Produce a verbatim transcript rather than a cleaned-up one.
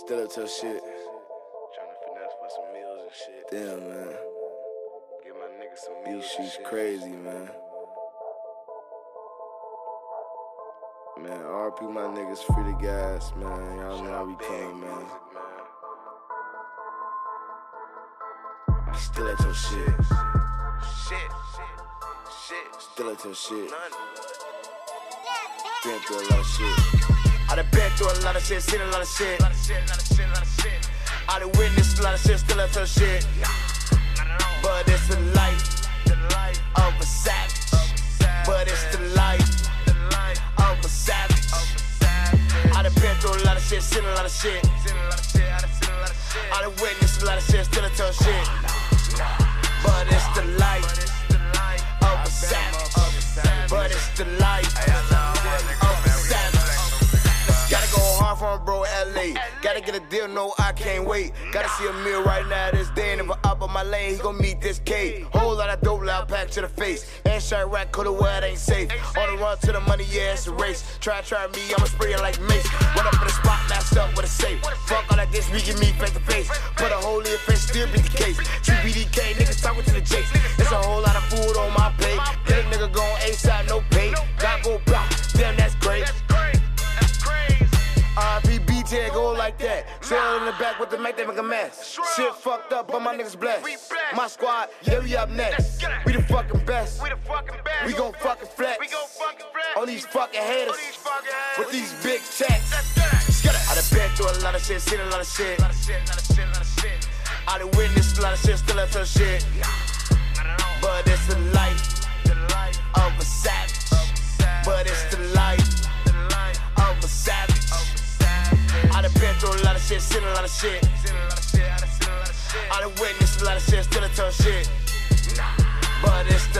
Still up till shit. Trying to finesse for some meals and shit. Damn, man. Give my niggas some These meals and streets shit. crazy, man. Man, R P my niggas, free the gas, man. Y'all know how we coming, man. Still at your shit. Shit. Shit. Still at your shit. None. Been through a lot of shit. I done been through a lot of shit, seen a lot of shit. Lot of shit, lot of shit, lot of shit. I done witnessed a lot of shit, still up to shit. Not at all. But it's the life The life of a savage. of a savage. But it's the life The life of a savage. of a savage. I done been through a lot of shit, seen a lot of shit. Seen a lot of shit, I done seen a lot of shit. I done witnessed a lot of shit, still up to shit. But it's the life But it's the life of a savage. But it's the life of a savage. Gotta go hard for him, bro, L A. Gotta get a deal, no, I can't wait. Gotta see a meal right now, this day. And if I up on my lane, he gon' meet this K. Whole lot of dope, loud pack to the face. And shot rack, coulda wear, it ain't safe. On the run to the money, yeah, it's a race. Try, try me, I'ma spray it like mace. Run up in the spot, masked up with a safe. Fuck all that this, we can meet face to face. Put a hole in your face, still be the case. Two B D K, niggas talking to the jakes. It's a whole lot of food on my plate. Get a nigga gon' ASAP, no pay. Got go block, damn, that's great. R P B T go like that. Sail in the back with the mic, they make a mess. Shit fucked up, but my niggas blessed. My squad, yeah, we up next. We the fucking best. We the fucking best. We gon' fucking flex. We gon' fucking flex. On these fucking haters On these fucking haters. with these big checks. Let's get it. I done been through a lot of shit, seen a lot of shit. Lot of shit, lot of shit, lot of shit. I done witnessed a lot of shit, still up to shit. Not at all. But it's the life The life of a savage. of a savage. But it's the life The life of a savage. of a savage. I done been through a lot of shit, seen a lot of shit. Seen a lot of shit, I done seen a lot of shit. I done witnessed a lot of shit, still a tough shit. But it's the